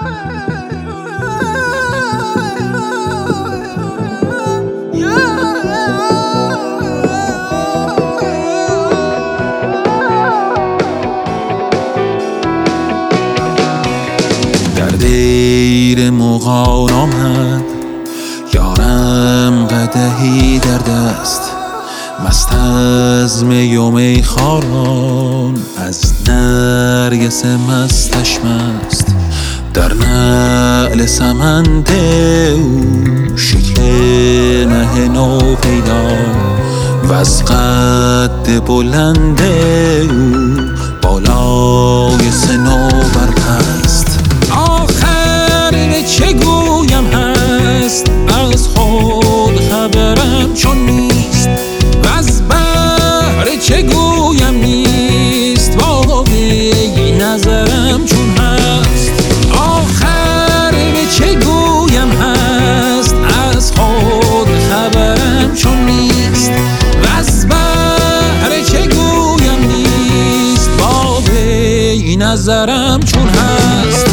در دیر مغان آمد یارم قدحی در دست، مست از می و میخواران، از نرگس مستش مست. در نعل سمند او شکل مه نو پیدا، و از قد بلند او بالای صنوبر پست. آخر چه گویم هست، از خود خبرم چون نیست، و از بحر چه گویم نیست، با وی نظرم چون هست. آخر چه گویم هست، از خود خبرم چون نیست، و از بحر چه گویم نیست، با وی نظرم چون هست.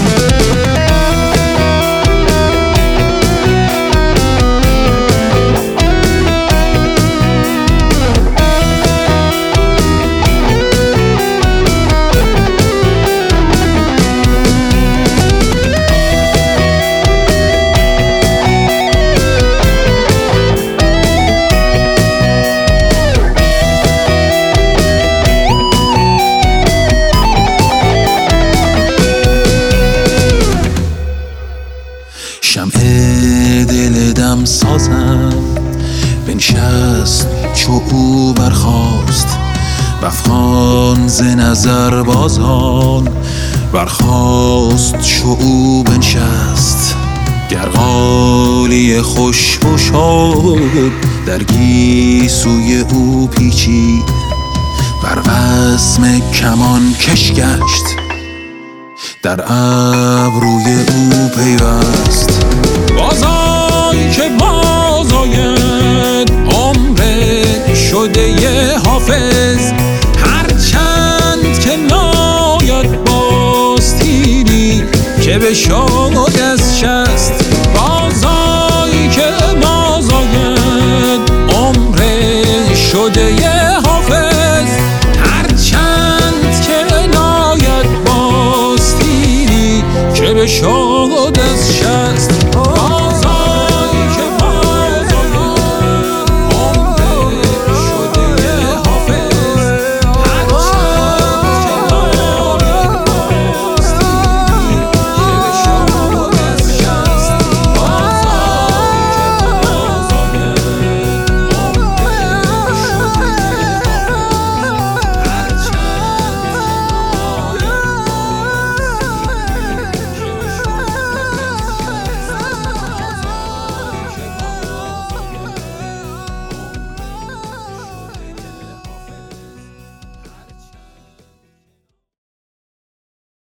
شمع دل دم سازم بنشست چو او برخاست، وافغان ز نظر بازان برخاست چو او بنشست. گرغالی خوشبو شد در گیسوی او پیچید، بر وسم کمان کش گشت در ابروی او پیوست. بازای که بازاید عمر شده حافظ، هرچند که ناید باز تیری که بشد از شست. بازای که بازاید عمر شده حافظ، هرچند که ناید باز تیری که بشد